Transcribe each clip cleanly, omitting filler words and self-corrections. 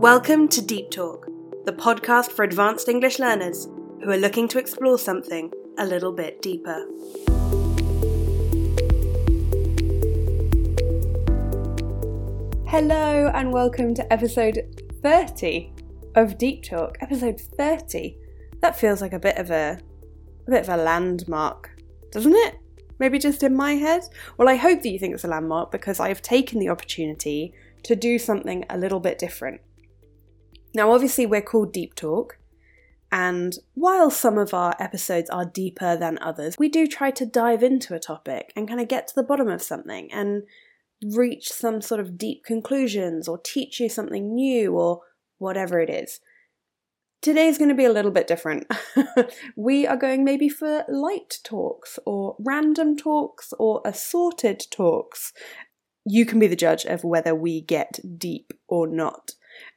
Welcome to Deep Talk, the podcast for advanced English learners who are looking to explore something a little bit deeper. Hello and welcome to episode 30 of Deep Talk. Episode 30. That feels like a bit of a landmark, doesn't it? Maybe just in my head? Well, I hope that you think it's a landmark because I've taken the opportunity to do something a little bit different. Now, obviously, we're called Deep Talk, and while some of our episodes are deeper than others, we do try to dive into a topic and kind of get to the bottom of something and reach some sort of deep conclusions or teach you something new or whatever it is. Today's going to be a little bit different. We are going maybe for light talks or random talks or assorted talks. You can be the judge of whether we get deep or not.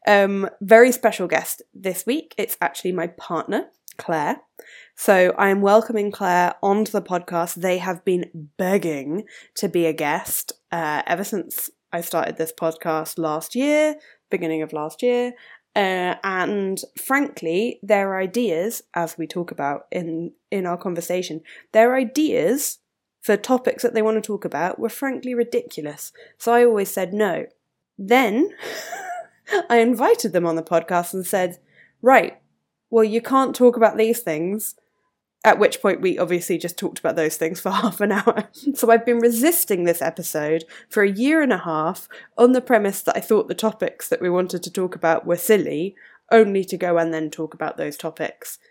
Very special guest this week. It's actually my partner, Claire. So I am welcoming Claire onto the podcast. They have been begging to be a guest ever since I started this podcast beginning of last year. And frankly, their ideas, as we talk about in our conversation, their ideas for topics that they want to talk about were frankly ridiculous. So I always said no. Then I invited them on the podcast and said, right, well, you can't talk about these things. At which point we obviously just talked about those things for half an hour. So I've been resisting this episode for a year and a half on the premise that I thought the topics that we wanted to talk about were silly, only to go and then talk about those topics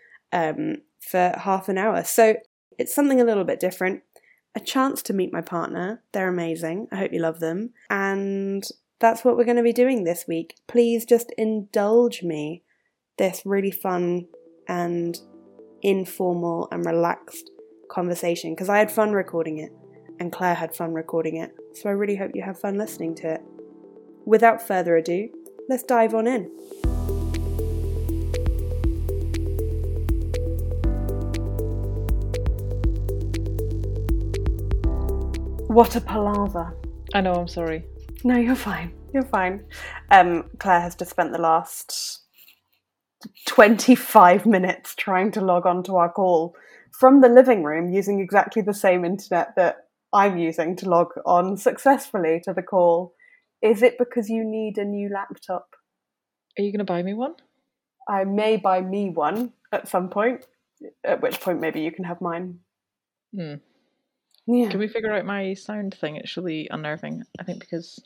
for half an hour. So it's something a little bit different. A chance to meet my partner. They're amazing. I hope you love them. And that's what we're going to be doing this week. Please just indulge me this really fun and informal and relaxed conversation because I had fun recording it and Claire had fun recording it. So I really hope you have fun listening to it. Without further ado, let's dive on in. What a palaver. I know, I'm sorry. No, you're fine. You're fine. Claire has just spent the last 25 minutes trying to log on to our call from the living room using exactly the same internet that I'm using to log on successfully to the call. Is it because you need a new laptop? Are you going to buy me one? I may buy me one at some point, at which point maybe you can have mine. Yeah. Can we figure out my sound thing? It's really unnerving, I think, because...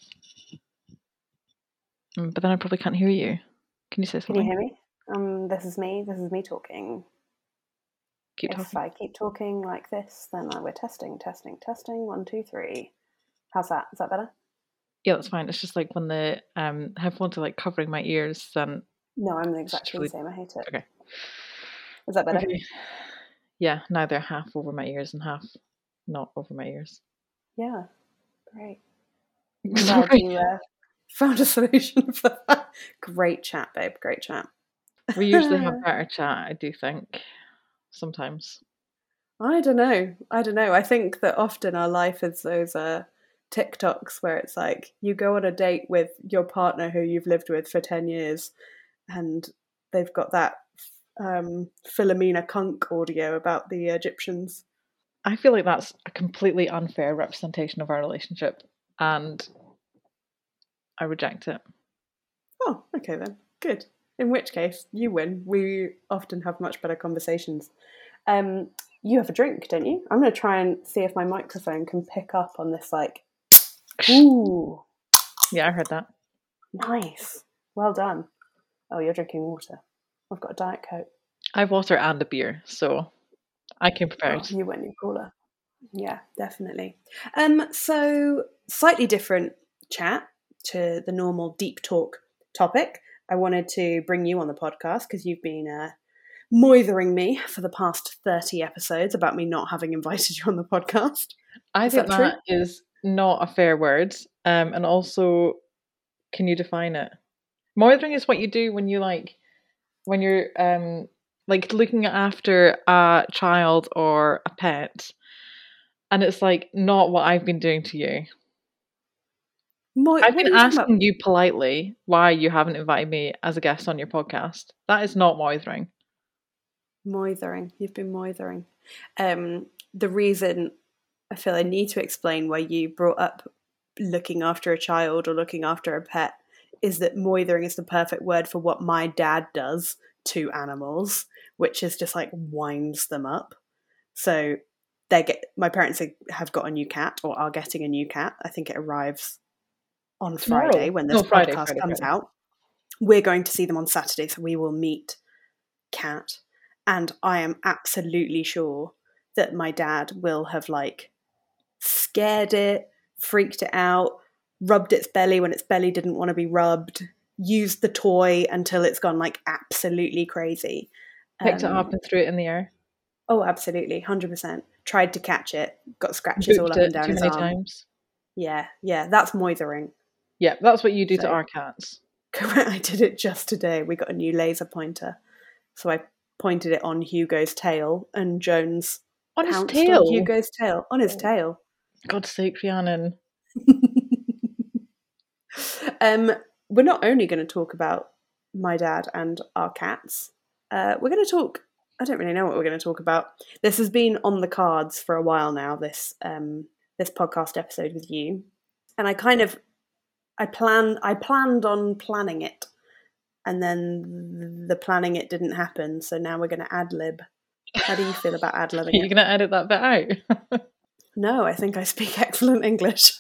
but then I probably can't hear you. Can you say something? Can you hear me? This is me talking. Keep talking. If I keep talking like this, then we're testing. 1, 2, 3. How's that? Is that better? Yeah, that's fine. It's just like when the headphones are like covering my ears, then... No, I'm exactly the same. I hate it. Okay. Is that better? Okay. Yeah, now they're half over my ears and half not over my ears. Yeah, great. Glad you found a solution for that. Great chat, babe. Great chat. We usually have better chat, I do think. Sometimes. I don't know. I think that often our life is those TikToks where it's like you go on a date with your partner who you've lived with for 10 years and they've got that Philomena Kunk audio about the Egyptians. I feel like that's a completely unfair representation of our relationship and I reject it. Oh, okay then. Good. In which case, you win. We often have much better conversations. You have a drink, don't you? I'm going to try and see if my microphone can pick up on this, like, ooh. Yeah, I heard that. Nice. Well done. Oh, you're drinking water. I've got a Diet Coke. I have water and a beer, so I came prepared. Oh, you went your cooler. Yeah, definitely. So, slightly different chat to the normal deep talk topic. I wanted to bring you on the podcast because you've been moithering me for the past 30 episodes about me not having invited you on the podcast. I think that is not a fair word. And also, can you define it? Moithering is what you do when you're looking after a child or a pet, and it's like not what I've been doing to you. I've What been are you talking about? asking you politely why you haven't invited me as a guest on your podcast. That is not moithering. Moithering. You've been moithering. The reason I feel I need to explain why you brought up looking after a child or looking after a pet is that moithering is the perfect word for what my dad does to animals, which is just like winds them up. So my parents have got a new cat or are getting a new cat. I think it arrives on Tomorrow? Friday when this No, Friday, podcast comes Friday. out. We're going to see them on Saturday, so we will meet Cat. And I am absolutely sure that my dad will have like scared it, freaked it out, rubbed its belly when its belly didn't want to be rubbed, used the toy until it's gone like absolutely crazy. Picked it up and threw it in the air. Oh, absolutely, 100%. Tried to catch it, got scratches all up and down his arm. Too many times. Yeah, that's moithering. Yeah, that's what you do to our cats. Correct. I did it just today. We got a new laser pointer, so I pointed it on Hugo's tail, and Jones on his pounced tail. on Hugo's tail. On his tail. God's sake, Rhiannon. We're not only going to talk about my dad and our cats. We're going to talk. I don't really know what we're going to talk about. This has been on the cards for a while now. This podcast episode with you, and I planned on planning it, and then the planning it didn't happen. So now we're going to ad lib. How do you feel about ad libbing? Are you going to edit that bit out? No, I think I speak excellent English.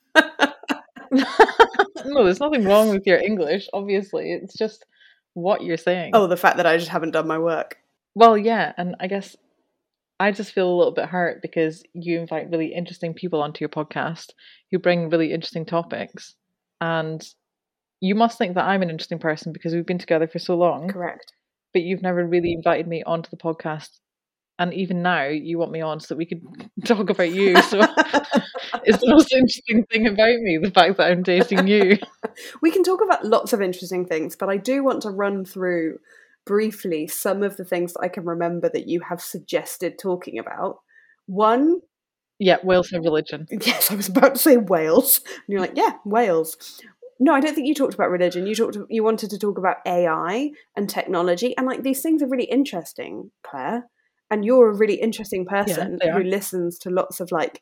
No, there's nothing wrong with your English, obviously. It's just what you're saying. Oh, the fact that I just haven't done my work. Well, yeah, and I guess I just feel a little bit hurt because you invite really interesting people onto your podcast who bring really interesting topics. And you must think that I'm an interesting person because we've been together for so long. Correct. But you've never really invited me onto the podcast. And even now, you want me on so that we could talk about you. So it's the most interesting thing about me, the fact that I'm dating you. We can talk about lots of interesting things, but I do want to run through briefly some of the things that I can remember that you have suggested talking about. One... Yeah, Wales have religion. Yes, I was about to say Wales. And you're like, yeah, Wales. No, I don't think you talked about religion. You wanted to talk about AI and technology. And like these things are really interesting, Claire. And you're a really interesting person who listens to lots of like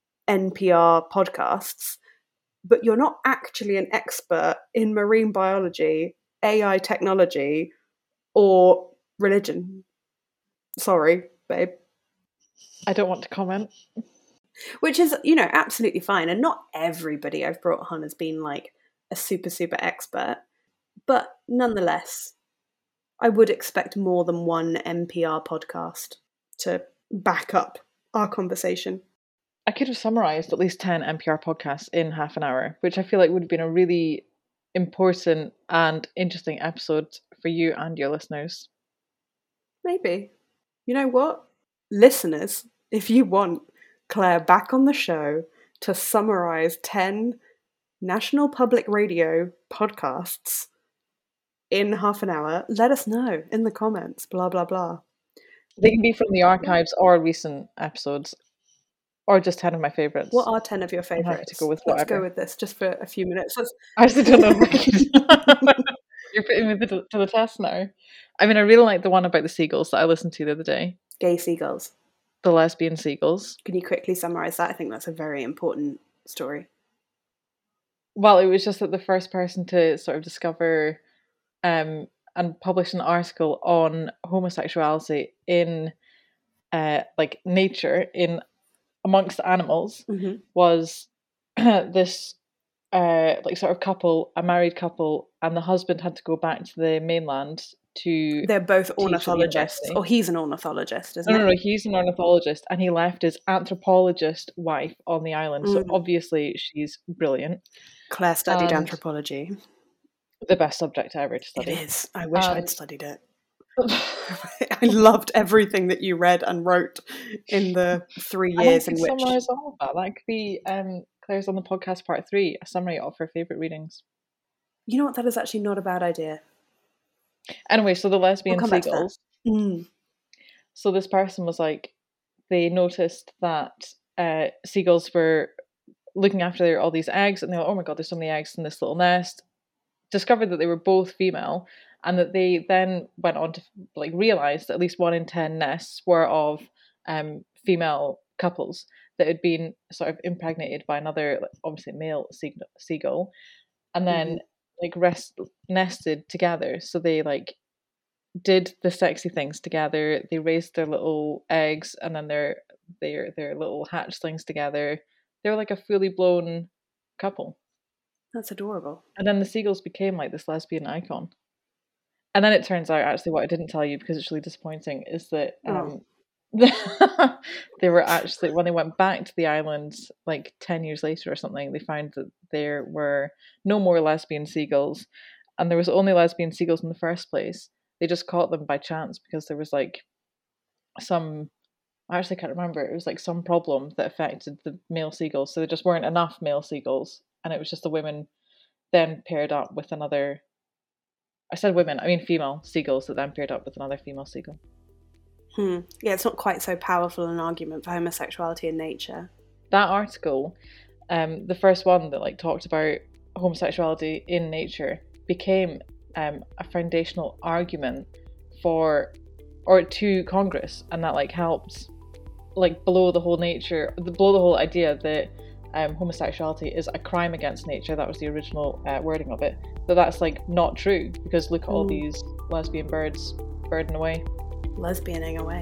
NPR podcasts, but you're not actually an expert in marine biology, AI technology, or religion. Sorry, babe. I don't want to comment. Which is, absolutely fine. And not everybody I've brought on has been like a super, super expert. But nonetheless, I would expect more than one NPR podcast to back up our conversation. I could have summarised at least 10 NPR podcasts in half an hour, which I feel like would have been a really important and interesting episode for you and your listeners. Maybe. You know what? Listeners, if you want Claire back on the show to summarise 10 National Public Radio podcasts in half an hour, let us know in the comments, blah, blah, blah. They can be from the archives or recent episodes, or just 10 of my favourites. What are 10 of your favourites? I'm happy to go with whatever. Let's go with this just for a few minutes. I actually don't know. You're putting me to the test now. I mean, I really like the one about the seagulls that I listened to the other day. Gay seagulls. The lesbian seagulls. Can you quickly summarise that? I think that's a very important story. Well, it was just that the first person to sort of discover and publish an article on homosexuality in like nature in amongst animals was this like sort of couple, a married couple, and the husband had to go back to the mainland to... They're both ornithologists, or he's an ornithologist, isn't he? No, he's an ornithologist, and he left his anthropologist wife on the island, so obviously she's brilliant. Claire studied anthropology. The best subject ever to study. It is. I wish I'd studied it. I loved everything that you read and wrote in the 3 years in which... summarise all of that. That could be Claire's on the podcast part 3, a summary of her favourite readings. You know what? That is actually not a bad idea. Anyway, so the lesbian seagulls. So this person was like, they noticed that seagulls were looking after all these eggs, and they're like, oh my god, there's so many eggs in this little nest. Discovered that they were both female, and that they then went on to like realize that at least 1 in 10 nests were of female couples that had been sort of impregnated by another, like, obviously male seagull, and then like nested together. So they like did the sexy things together. They raised their little eggs, and then their little hatchlings together. They were like a fully blown couple. That's adorable. And then the seagulls became like this lesbian icon. And then it turns out, actually, what I didn't tell you because it's really disappointing is that they were actually, when they went back to the island like 10 years later or something, they found that there were no more lesbian seagulls, and there was only lesbian seagulls in the first place. They just caught them by chance because there was like some, I actually can't remember, it was like some problem that affected the male seagulls, so there just weren't enough male seagulls, and it was just the women then paired up with another, I said women, I mean female seagulls that then paired up with another female seagull. Yeah, it's not quite so powerful an argument for homosexuality in nature. That article, the first one that like talked about homosexuality in nature, became a foundational argument to Congress, and that like helped like blow the whole idea that homosexuality is a crime against nature. That was the original wording of it. But that's like not true, because look at all these lesbian birds birding away. Lesbianing away.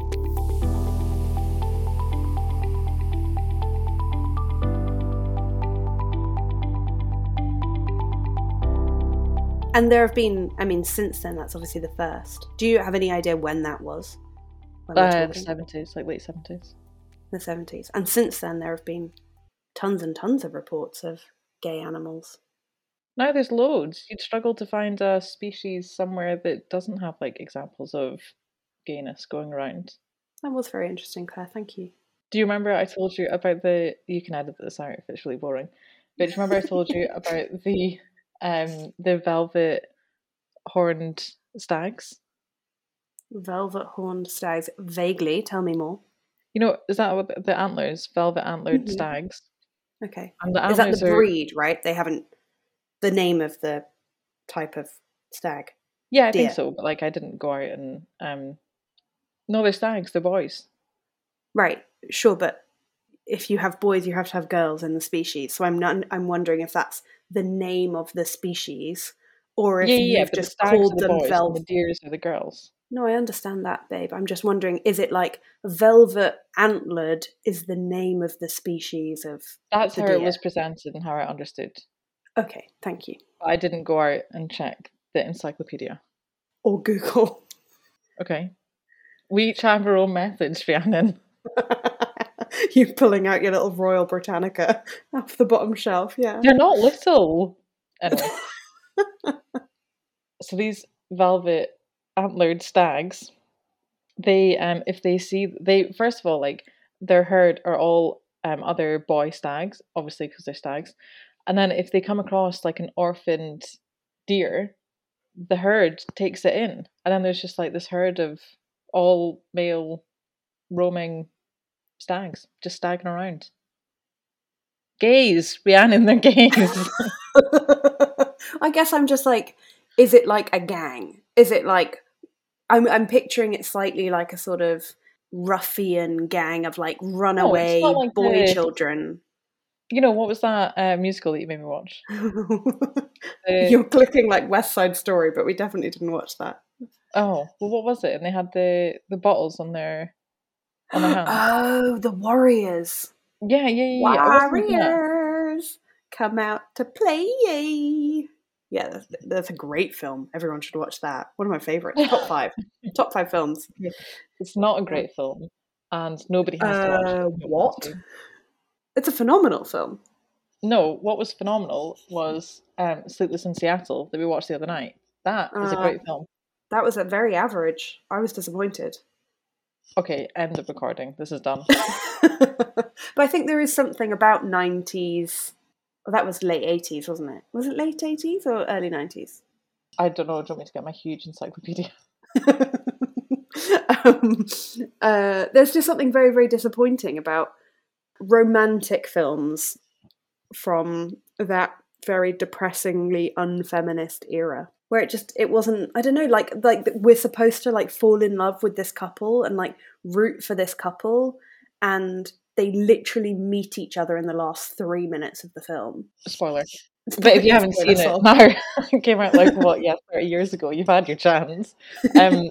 And there have been, I mean, since then, that's obviously the first. Do you have any idea when that was? The 70s, like late 70s. The 70s. And since then, there have been tons and tons of reports of gay animals. Now there's loads. You'd struggle to find a species somewhere that doesn't have like examples of gayness going around. That was very interesting, Claire. Thank you. Do you remember I told you about you can edit this out if it's really boring, but do you remember I told you about the velvet horned stags? Velvet horned stags. Vaguely. Tell me more. You know, is that what the antlers, velvet antlered stags? Okay. And the is that the breed, right? They haven't the name of the type of stag. Yeah, I think so. But like, I didn't go out and no, they're stags. They're boys. Right. Sure, but if you have boys, you have to have girls in the species. So I'm wondering if that's the name of the species, or if you've just called them velvet. The deers are the girls. No, I understand that, babe. I'm just wondering, is it like velvet antlered is the name of the species of That's the how deer? It was presented and how I understood. Okay, thank you. I didn't go out and check the encyclopedia. Or Google. Okay. We each have our own methods, Rhiannon. You pulling out your little Royal Britannica off the bottom shelf, yeah. They're not little. Anyway. So these velvet antlered stags, they if they see, first of all, like, their herd are all other boy stags, obviously because they're stags, and then if they come across like an orphaned deer, the herd takes it in, and then there's just like this herd of all male roaming stags just stagging around. Gays, Rhiannon, they're gays. I guess I'm just like, is it like a gang? Is it like, I'm picturing it slightly like a sort of ruffian gang of like runaway boy children. You know, what was that musical that you made me watch? You're clicking like West Side Story, but we definitely didn't watch that. Oh, well, what was it? And they had the bottles on their hands. Oh, the Warriors. Yeah. Warriors, come out to play. Yeah, that's a great film. Everyone should watch that. One of my favourites. Top five films. It's not a great film, and nobody has to watch it. What? It's a phenomenal film. No, what was phenomenal was Sleepless in Seattle that we watched the other night. That is a great film. That was very average. I was disappointed. Okay, end of recording. This is done. But I think there is something about 90s. Well, that was late 80s, wasn't it? Was it late 80s or early 90s? I don't know. Do you want me to get my huge encyclopedia? There's just something very, very disappointing about romantic films from that very depressingly unfeminist era, where it wasn't, I don't know, like we're supposed to like fall in love with this couple and like root for this couple, and they literally meet each other in the last 3 minutes of the film. Spoiler. But if you haven't seen it now, it came out like 30 years ago. You've had your chance. But do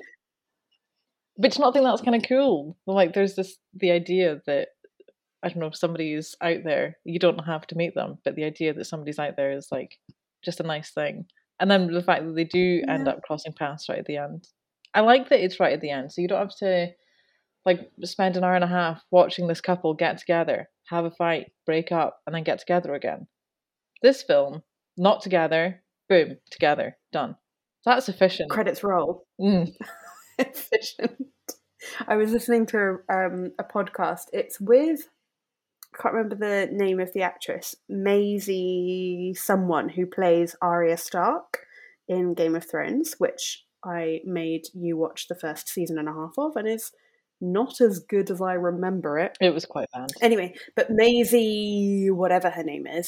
you not think that's kind of cool? Like, there's the idea that, I don't know, if somebody's out there, you don't have to meet them, but the idea that somebody's out there is like just a nice thing. And then the fact that they do end up crossing paths right at the end. I like that it's right at the end, so you don't have to like spend an hour and a half watching this couple get together, have a fight, break up, and then get together again. This film, not together, boom, together, done. That's efficient. Credits roll. Efficient. I was listening to a podcast. It's with, I can't remember the name of the actress, Maisie someone, who plays Arya Stark in Game of Thrones, which I made you watch the first season and a half of, and is not as good as I remember it. It was quite bad. Anyway, but Maisie, whatever her name is,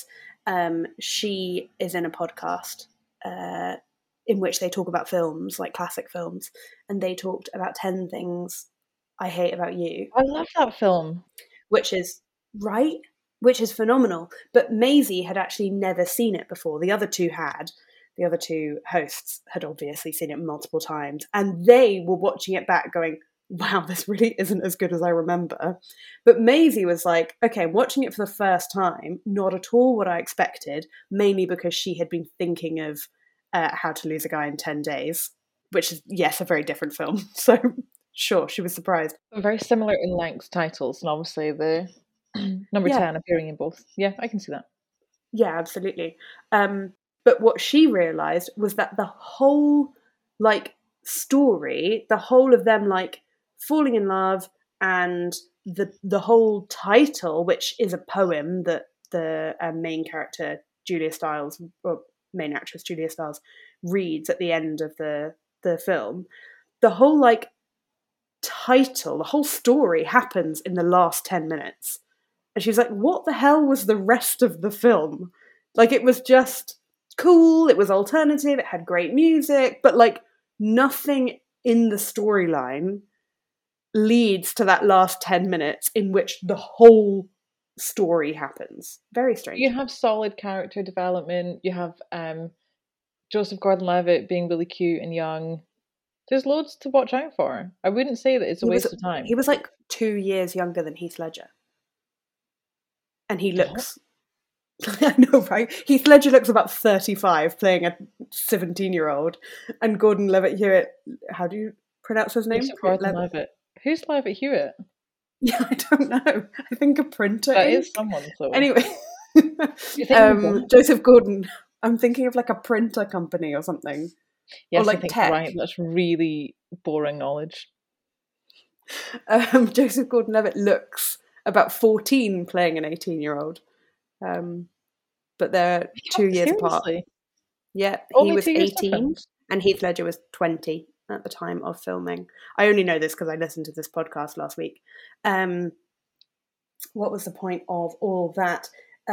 she is in a podcast in which they talk about films, like classic films, and they talked about 10 Things I Hate About You. I love that film. Which is phenomenal. But Maisie had actually never seen it before. The other two had. The other two hosts had obviously seen it multiple times, and they were watching it back going, wow, this really isn't as good as I remember. But Maisie was like, okay, I'm watching it for the first time, not at all what I expected, mainly because she had been thinking of How to Lose a Guy in 10 Days, which is, yes, a very different film. So, sure, she was surprised. Very similar in length titles, and obviously the number 10 appearing in both. Yeah, I can see that. Yeah, absolutely. But what she realised was that the whole, like, story, the whole of them, like, falling in love, and the whole title, which is a poem that the main character Julia Stiles, or main actress Julia Stiles, reads at the end of the film, the whole like title, the whole story happens in the last 10 minutes. And she's like, what the hell was the rest of the film? Like, it was just cool, it was alternative, it had great music, but like nothing in the storyline leads to that last 10 minutes in which the whole story happens. Very strange. You have solid character development. You have Joseph Gordon-Levitt being really cute and young. There's loads to watch out for. I wouldn't say that it's a waste of time. He was like 2 years younger than Heath Ledger. And he looks... I know, right? Heath Ledger looks about 35 playing a 17-year-old. And Gordon-Levitt Hewitt... How do you pronounce his name? Gordon-Levitt. Who's Levitt Hewitt? Yeah, I don't know. I think a printer That is someone, so... Anyway. Joseph Gordon. I'm thinking of like a printer company or something. Yes, or like I think tech. you're right. That's really boring knowledge. Joseph Gordon-Levitt looks about 14 playing an 18-year-old. But they're 2 years apart. Yeah, he was 18 and Heath Ledger was 20 at the time of filming. I only know this because I listened to this podcast last week. What was the point of all that?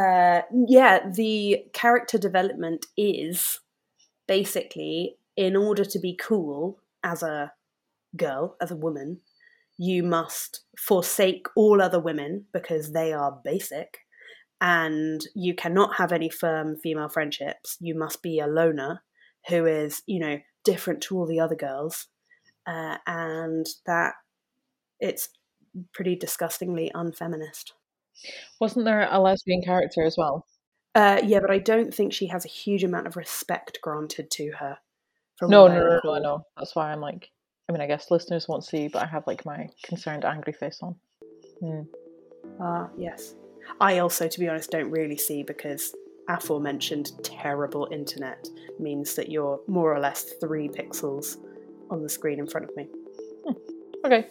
The character development is basically, in order to be cool as a girl, as a woman, you must forsake all other women because they are basic, and you cannot have any firm female friendships. You must be a loner who is, different to all the other girls, and that it's pretty disgustingly unfeminist. Wasn't there a lesbian character as well? Yeah, but I don't think she has a huge amount of respect granted to her. No, I know. That's why I'm like, I guess listeners won't see, but I have like my concerned angry face on. Yes. I also, to be honest, don't really see, because aforementioned terrible internet means that you're more or less 3 pixels on the screen in front of me. Okay.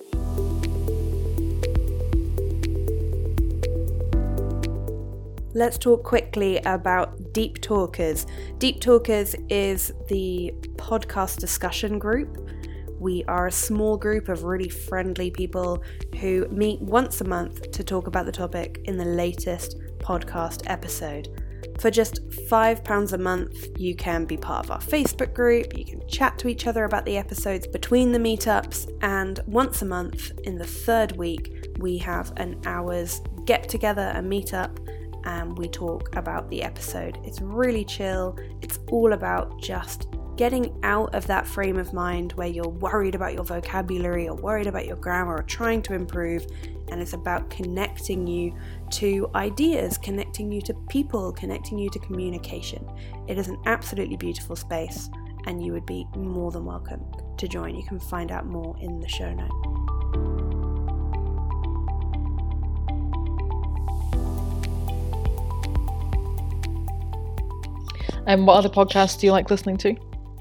Let's talk quickly about Deep Talkers. Deep Talkers is the podcast discussion group. We are a small group of really friendly people who meet once a month to talk about the topic in the latest podcast episode. For just £5 a month, you can be part of our Facebook group, you can chat to each other about the episodes between the meetups, and once a month, in the third week, we have an hour's get-together, a meet-up, and we talk about the episode. It's really chill. It's all about just getting out of that frame of mind where you're worried about your vocabulary or worried about your grammar or trying to improve, and it's about connecting you to ideas, connecting you to people, connecting you to communication. It is an absolutely beautiful space, and you would be more than welcome to join. You can find out more in the show notes. And what other podcasts do you like listening to?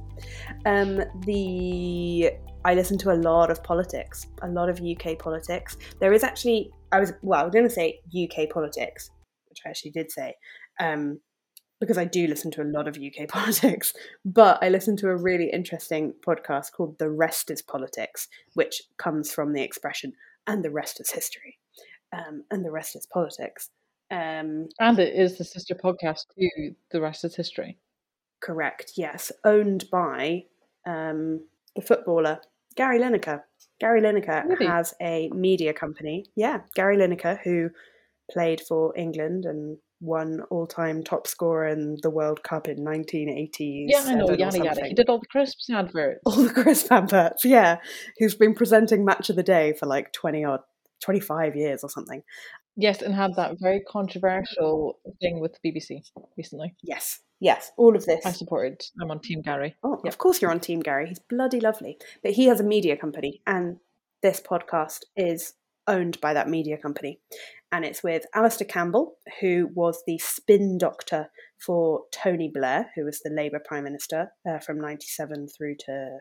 I listen to a lot of politics, a lot of UK politics. There is actually, I was going to say UK politics, which I actually did say, because I do listen to a lot of UK politics, but I listen to a really interesting podcast called The Rest is Politics, which comes from the expression, and the rest is history, and the rest is politics. And it is the sister podcast to The Rest is History. Correct, yes. Owned by the footballer Gary Lineker. Gary Lineker Really? has a media company. Yeah, Gary Lineker, who played for England and won all-time top scorer in the World Cup in 1987. Yeah, I know, yada yada. He did all the crisps adverts. All the crisp adverts, yeah. Who's been presenting Match of the Day for like 25 years or something. Yes, and had that very controversial thing with the BBC recently. Yes, all of this. I'm on Team Gary. Oh, yep. Of course you're on Team Gary. He's bloody lovely. But he has a media company, and this podcast is owned by that media company. And it's with Alistair Campbell, who was the spin doctor for Tony Blair, who was the Labour Prime Minister from 97 through to...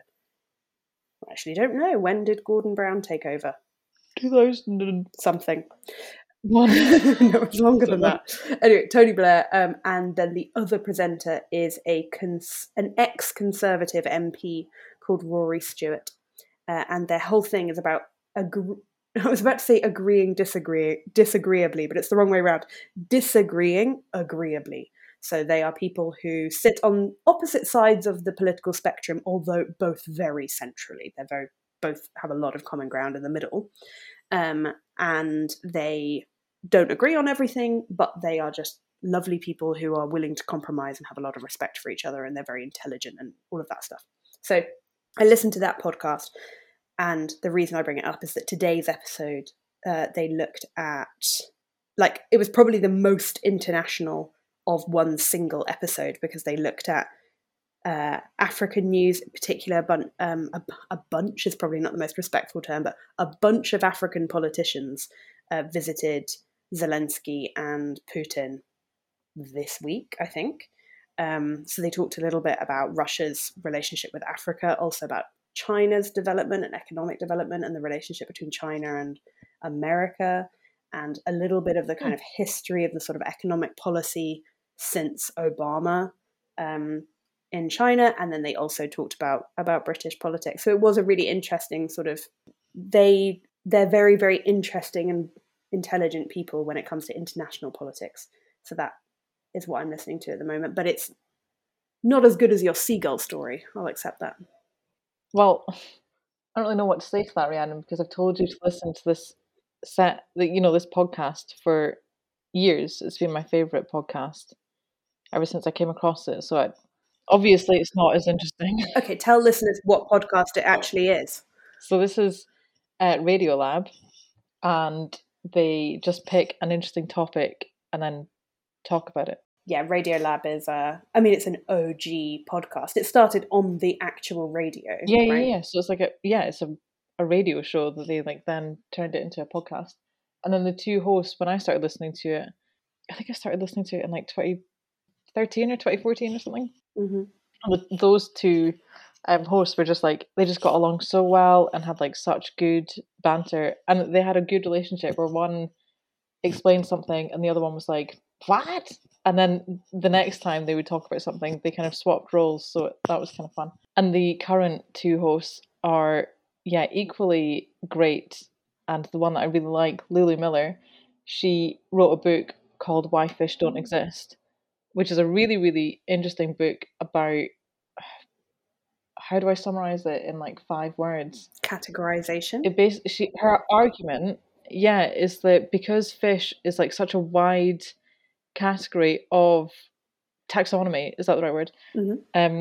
I actually don't know. When did Gordon Brown take over? 2000 and something. No, it was longer than that. Anyway, Tony Blair, and then the other presenter is an ex-Conservative MP called Rory Stewart, and their whole thing is about I was about to say agreeing disagreeably, but it's the wrong way around. Disagreeing agreeably. So they are people who sit on opposite sides of the political spectrum, although both very centrally. Both have a lot of common ground in the middle, and they don't agree on everything, but they are just lovely people who are willing to compromise and have a lot of respect for each other, and they're very intelligent and all of that stuff. So I listened to that podcast, and the reason I bring it up is that today's episode, they looked at, like, it was probably the most international of one single episode, because they looked at African news in particular. A bunch is probably not the most respectful term, but a bunch of African politicians visited Zelensky and Putin this week, I think. So they talked a little bit about Russia's relationship with Africa, also about China's development and economic development, and the relationship between China and America, and a little bit of the kind of history of the sort of economic policy since Obama in China. And then they also talked about British politics. So it was a really interesting sort of, they're very, very interesting and intelligent people when it comes to international politics. So that is what I'm listening to at the moment, but it's not as good as your seagull story. I'll accept that. Well, I don't really know what to say to that, Rhiannon, because I've told you to listen to this this podcast for years. It's been my favourite podcast ever since I came across it. So obviously it's not as interesting. Okay, tell listeners what podcast it actually is. So this is Radiolab, and they just pick an interesting topic and then talk about it. Yeah, Radiolab is it's an OG podcast. It started on the actual radio. Yeah, right? yeah. So it's like it's a radio show that they then turned it into a podcast. And then the two hosts, when I started listening to it, I think I started listening to it in like 2013 or 2014 or something. Mm-hmm. And those two hosts were just like, they just got along so well and had like such good banter, and they had a good relationship where one explained something and the other one was like, what? And then the next time they would talk about something, they kind of swapped roles, so that was kind of fun. And the current two hosts are equally great, and the one that I really like, Lulu Miller, she wrote a book called Why Fish Don't Exist, which is a really, really interesting book about, how do I summarize it in like 5 words? Categorization. It basically, her argument, yeah, is that because fish is like such a wide category of taxonomy, is that the right word? Hmm.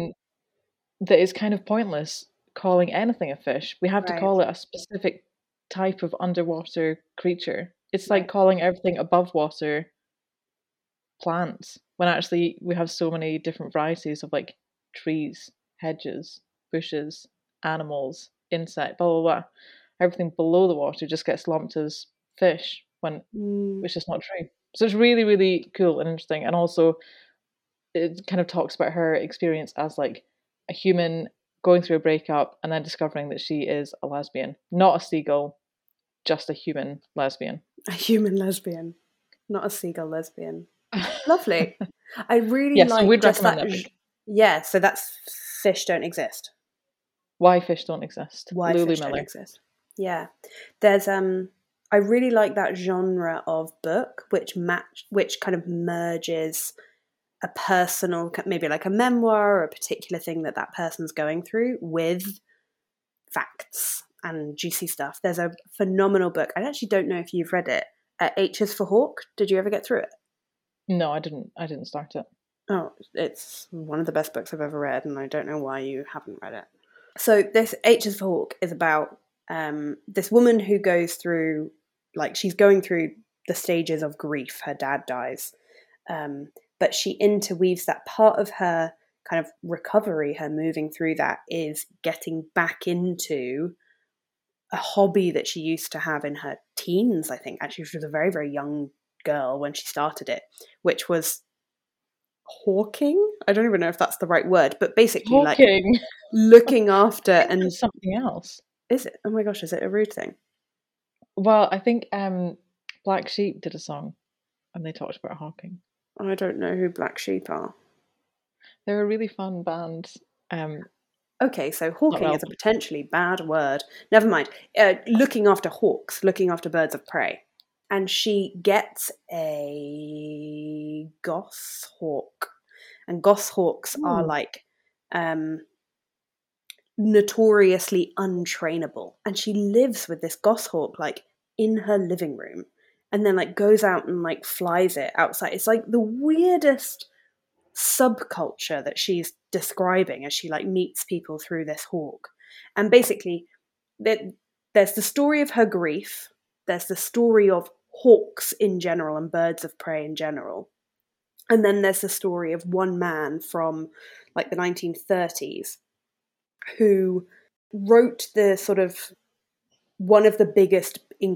That it's kind of pointless calling anything a fish. We have to Right, call it a specific type of underwater creature. It's like right. calling everything above water plants, when actually we have so many different varieties of like trees, hedges, bushes, animals, insect, blah blah blah. Everything below the water just gets lumped as fish when Mm. it's just not true. So it's really, really cool and interesting. And also it kind of talks about her experience as like a human going through a breakup and then discovering that she is a lesbian. Not a seagull, just a human lesbian. A human lesbian, not a seagull lesbian. Lovely. I really Yeah, so like we'd just recommend that. that book. Yeah, so that's fish don't exist. Why Fish Don't Exist. Why Lulu fish don't Miller. exist. Yeah. There's I really like that genre of book which kind of merges a personal, maybe like a memoir or a particular thing that that person's going through with facts and juicy stuff. There's a phenomenal book. I actually don't know if you've read it. H is for Hawk. Did you ever get through it? No, I didn't start it. Oh, it's one of the best books I've ever read, and I don't know why you haven't read it. So this H is for Hawk is about this woman who goes through, like, she's going through the stages of grief. Her dad dies, but she interweaves that part of her kind of recovery, her moving through that, is getting back into a hobby that she used to have in her teens, I think. Actually, she was a very, very young girl when she started it, which was hawking. I don't even know if that's the right word, but basically like Hawking. looking after. I think And it's something else. is it? Oh my gosh, is it a rude thing? Well, I think Black Sheep did a song and they talked about hawking. I don't know who Black Sheep are. They're a really fun band. Um, Okay, so Not hawking is a relevant. potentially bad word. Never mind. Looking after hawks, looking after birds of prey. And she gets a goshawk. And goshawks are like notoriously untrainable. And she lives with this goshawk like in her living room and then like goes out and like flies it outside. It's like the weirdest subculture that she's describing as she like meets people through this hawk. And basically there's the story of her grief, there's the story of hawks in general and birds of prey in general, and then there's the story of one man from like the 1930s who wrote the sort of one of the biggest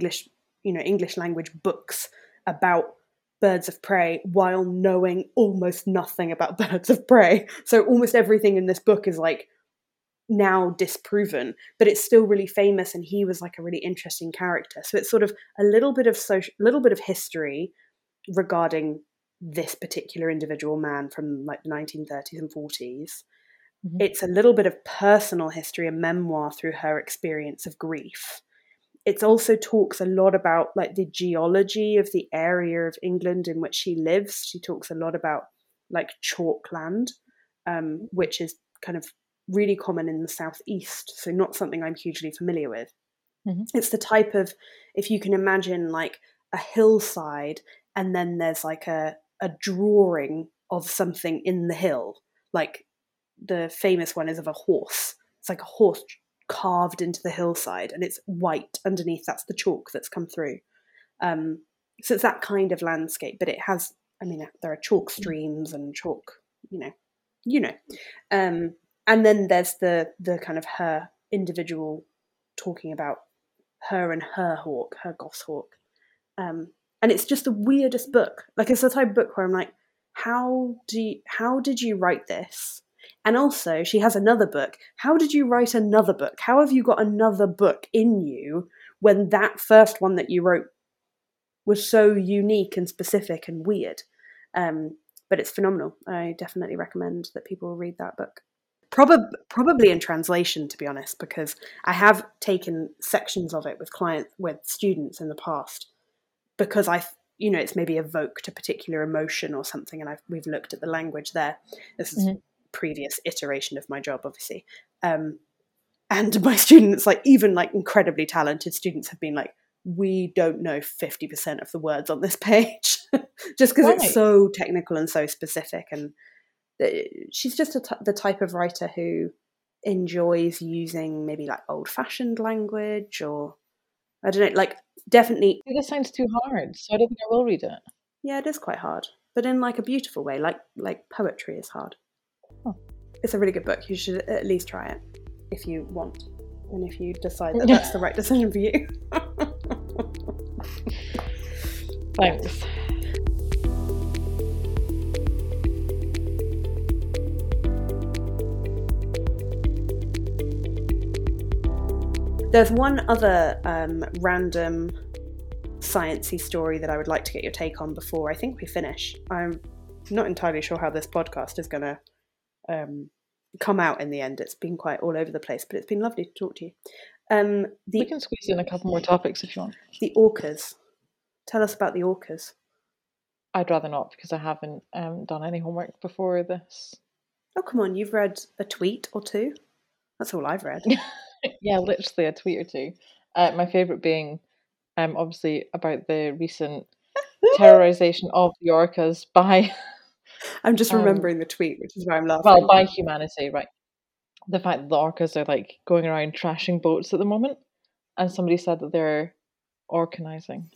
English language books about birds of prey while knowing almost nothing about birds of prey. So almost everything in this book is like now disproven, but it's still really famous, and he was like a really interesting character. So it's sort of a little bit of history regarding this particular individual man from like the 1930s and 40s. Mhm. It's a little bit of personal history, a memoir through her experience of grief. It also talks a lot about like the geology of the area of England in which she lives. She talks a lot about like chalkland, which is kind of really common in the southeast, so not something I'm hugely familiar with. Mhm. It's the type of, if you can imagine like a hillside and then there's like a drawing of something in the hill, like the famous one is of a horse. It's like a horse carved into the hillside and it's white underneath. That's the chalk that's come through. So it's that kind of landscape, but it has, I mean, there are chalk streams and chalk, you know. And then there's the kind of her individual talking about her and her hawk, her goshawk. And it's just the weirdest book. Like, it's the type of book where I'm like, how did you write this? And also, she has another book. How did you write another book? How have you got another book in you when that first one that you wrote was so unique and specific and weird? But it's phenomenal. I definitely recommend that people read that book. Probably in translation, to be honest, because I have taken sections of it with students in the past, because it's maybe evoked a particular emotion or something, and we've looked at the language there. This is previous iteration of my job, obviously. And my students, like even like incredibly talented students, have been like, we don't know 50% of the words on this page, just because it's so technical and so specific. And she's just the type of writer who enjoys using maybe like old-fashioned language, or I don't know, like definitely. This sounds too hard, so I don't think I will read it. Yeah, it is quite hard, but in like a beautiful way, like poetry is hard. Oh. It's a really good book. You should at least try it if you want, and if you decide that that's the right decision for you. Thanks. There's one other random sciencey story that I would like to get your take on before I think we finish. I'm not entirely sure how this podcast is going to come out in the end. It's been quite all over the place, but it's been lovely to talk to you. We can squeeze in a couple more topics if you want. The orcas. Tell us about the orcas. I'd rather not, because I haven't done any homework before this. Oh, come on. You've read a tweet or two? That's all I've read. Yeah, literally a tweet or two. My favourite being obviously about the recent terrorisation of the orcas by... I'm just remembering the tweet, which is why I'm laughing. Well, by humanity, right. The fact that the orcas are like going around trashing boats at the moment, and somebody said that they're orcanizing.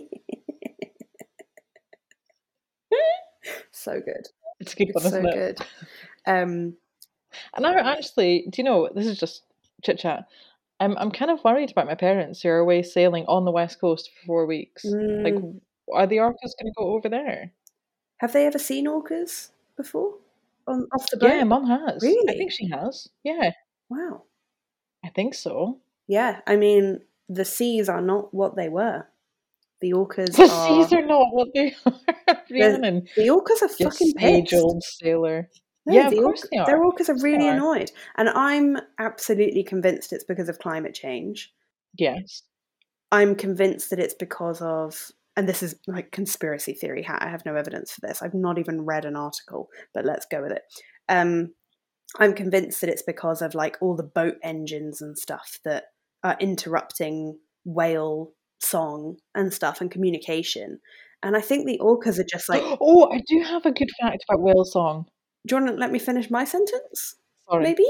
So good. It's a good one, isn't it? So good. And I actually, do you know, this is just chit chat. I'm kind of worried about my parents who are away sailing on the west coast for 4 weeks. Like, are the orcas going to go over there? Have they ever seen orcas before? Off the boat? Yeah, Mum has. Really? I think she has. Yeah. Wow. I think so. Yeah, I mean, the seas are not what they were. The orcas The seas are not what they are. The orcas are fucking pissed. Age-old sailor. No, yeah, of course they are. Their orcas are really annoyed. And I'm absolutely convinced it's because of climate change. Yes. I'm convinced that it's because of, and this is like conspiracy theory, I have no evidence for this. I've not even read an article, but let's go with it. I'm convinced that it's because of like all the boat engines and stuff that are interrupting whale song and stuff and communication. And I think the orcas are just like... Oh, I do have a good fact about whale song. Do you want to let me finish my sentence? Sorry. Maybe?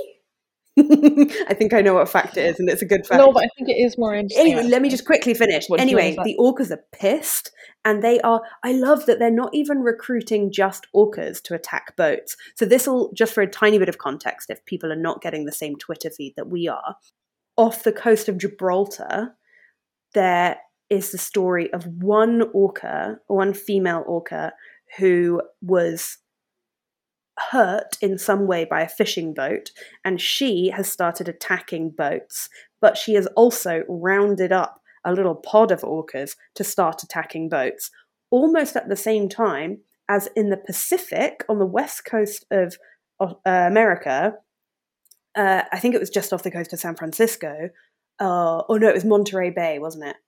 I think I know what fact it is, and it's a good fact. No, but I think it is more interesting. Anyway, let me just quickly finish. Anyway, the orcas are pissed, and they are... I love that they're not even recruiting just orcas to attack boats. So this will, just for a tiny bit of context, if people are not getting the same Twitter feed that we are, off the coast of Gibraltar, there is the story of one female orca, who was hurt in some way by a fishing boat, and she has started attacking boats, but she has also rounded up a little pod of orcas to start attacking boats, almost at the same time as in the Pacific, on the west coast of America. I think it was just off the coast of San Francisco. No, it was Monterey Bay, wasn't it?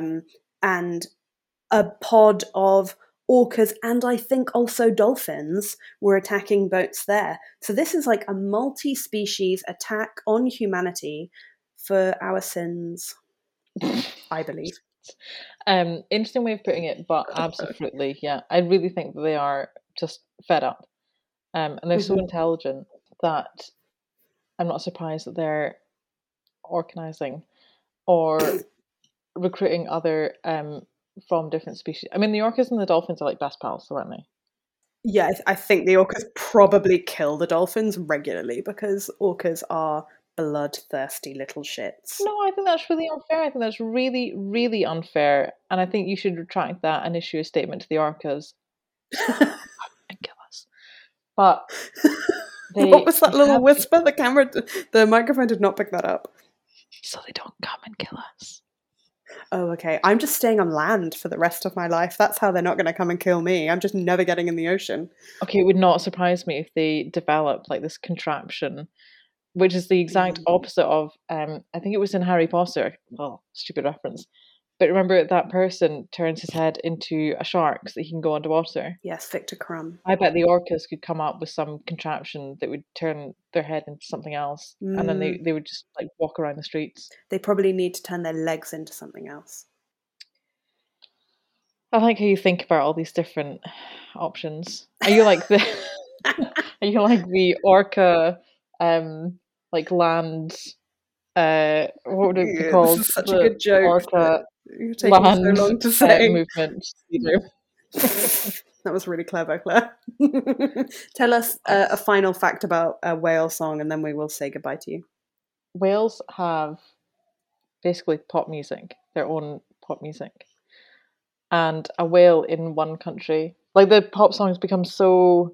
And a pod of orcas, and I think also dolphins, were attacking boats there. So this is like a multi-species attack on humanity for our sins, I believe. Interesting way of putting it, but absolutely, yeah. I really think that they are just fed up. And they're so intelligent that I'm not surprised that they're organizing or recruiting other from different species. I mean, the orcas and the dolphins are like best pals, aren't they? Yeah, I think the orcas probably kill the dolphins regularly because orcas are bloodthirsty little shits. No, I think that's really unfair. I think that's really, really unfair. And I think you should retract that and issue a statement to the orcas and kill us. But what was that little whisper? The microphone did not pick that up. So they don't come and kill us. Oh, okay. I'm just staying on land for the rest of my life. That's how they're not going to come and kill me. I'm just never getting in the ocean. Okay, it would not surprise me if they developed like this contraption, which is the exact opposite of, I think it was in Harry Potter. Well, stupid reference. But remember, that person turns his head into a shark so that he can go underwater. Yes, Victor Crumb. I bet the orcas could come up with some contraption that would turn their head into something else, and then they would just like walk around the streets. They probably need to turn their legs into something else. I like how you think about all these different options. Are you like the are you like the orca like land what would it be called? This is such a The good joke. Orca You're taking land so long to say. movement leader. That was really clever, Claire. Tell us a final fact about a whale song, and then we will say goodbye to you. Whales have basically pop music, their own pop music. And a whale in one country, like the pop songs become so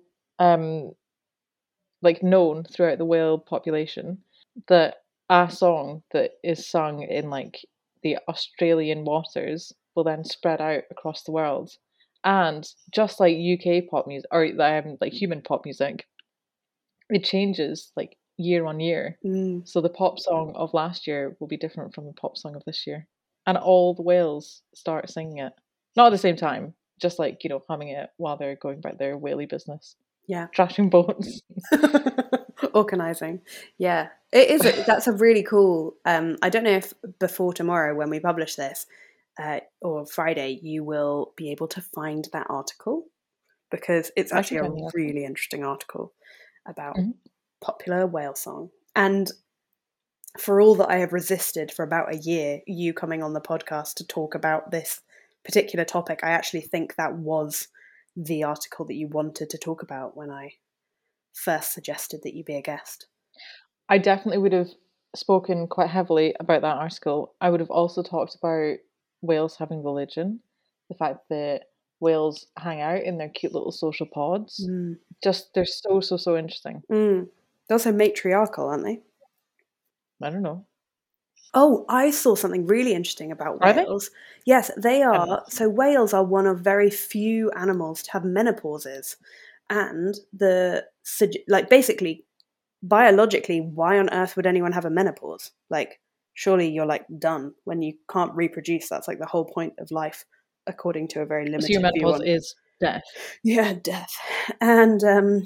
like known throughout the whale population that a song that is sung in like the Australian waters will then spread out across the world. And just like UK pop music or like human pop music, it changes like year on year. So the pop song of last year will be different from the pop song of this year, and all the whales start singing it. Not at the same time, just like, humming it while they're going about their whaley business. Yeah. Trashing boats. Organising. Yeah. It is. That's a really cool. I don't know if before tomorrow when we publish this, or Friday, you will be able to find that article, because it's actually a really interesting article about popular whale song. And for all that I have resisted for about a year, you coming on the podcast to talk about this particular topic, I actually think that was the article that you wanted to talk about when I first suggested that you be a guest. I definitely would have spoken quite heavily about that article. I would have also talked about whales having religion, the fact that whales hang out in their cute little social pods. Just, they're so interesting. They're also matriarchal, aren't they? I don't know. Oh, I saw something really interesting about whales. Yes, they are. So whales are one of very few animals to have menopauses. And basically, biologically, why on earth would anyone have a menopause? Like, surely you're like done when you can't reproduce. That's like the whole point of life, according to a very limited view. So your menopause is death. Yeah, death. And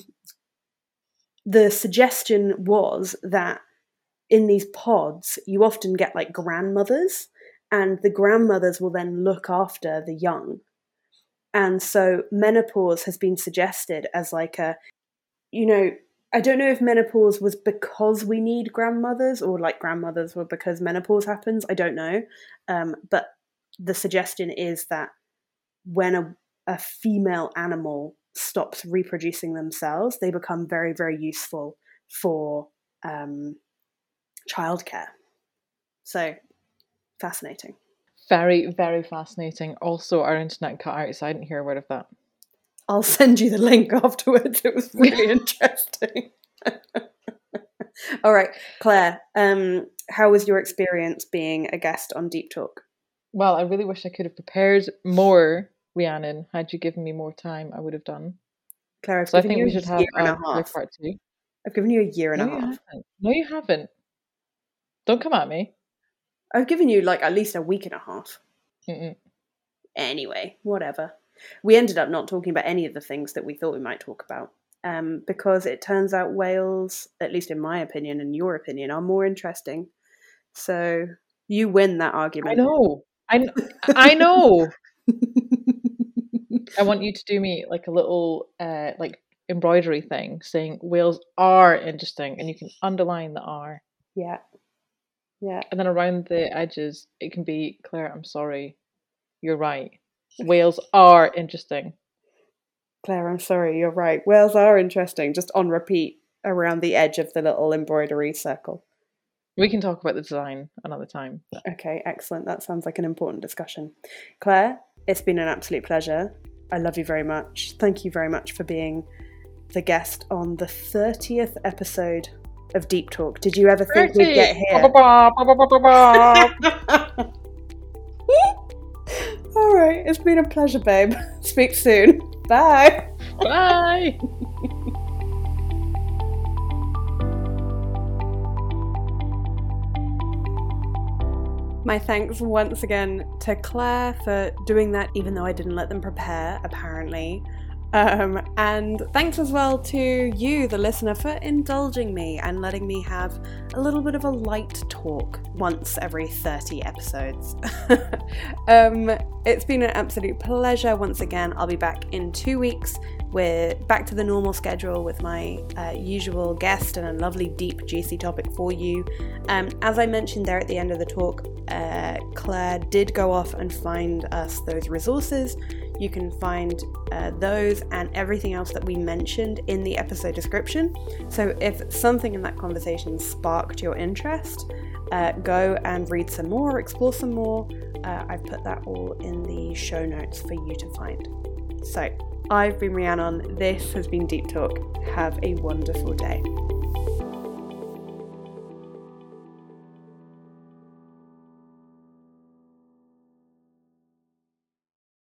the suggestion was that in these pods, you often get like grandmothers, and the grandmothers will then look after the young. And so menopause has been suggested as like I don't know if menopause was because we need grandmothers, or like grandmothers were because menopause happens. I don't know. But the suggestion is that when a female animal stops reproducing themselves, they become very, very useful for childcare. So fascinating. Very, very fascinating. Also, our internet cut out, so I didn't hear a word of that. I'll send you the link afterwards. It was really interesting. All right, Claire, how was your experience being a guest on Deep Talk? Well, I really wish I could have prepared more, Rhiannon. Had you given me more time, I would have done. Claire, I think we should have part 2. I've given you a year and a half. No, you haven't. Don't come at me. I've given you like at least a week and a half. Anyway, whatever. We ended up not talking about any of the things that we thought we might talk about, because it turns out whales, at least in my opinion and your opinion, are more interesting. So you win that argument. I know. I know. I want you to do me like a little like embroidery thing saying whales are interesting, and you can underline the R. Yeah. Yeah. And then around the edges, it can be, Claire, I'm sorry. You're right. Whales are interesting. Claire, I'm sorry. You're right. Whales are interesting. Just on repeat around the edge of the little embroidery circle. We can talk about the design another time. Okay, excellent. That sounds like an important discussion. Claire, it's been an absolute pleasure. I love you very much. Thank you very much for being the guest on the 30th episode of Deep Talk. Did you ever think we'd get here? All right, it's been a pleasure, babe. Speak soon. Bye. Bye. My thanks once again to Claire for doing that, even though I didn't let them prepare, apparently. And thanks as well to you, the listener, for indulging me and letting me have a little bit of a light talk once every 30 episodes. It's been an absolute pleasure once again. I'll be back in 2 weeks. We're back to the normal schedule with my usual guest and a lovely, deep, juicy topic for you. As I mentioned there at the end of the talk, Claire did go off and find us those resources. You can find those and everything else that we mentioned in the episode description. So if something in that conversation sparked your interest, go and read some more, explore some more. I've put that all in the show notes for you to find. So I've been Rhiannon. This has been Deep Talk. Have a wonderful day.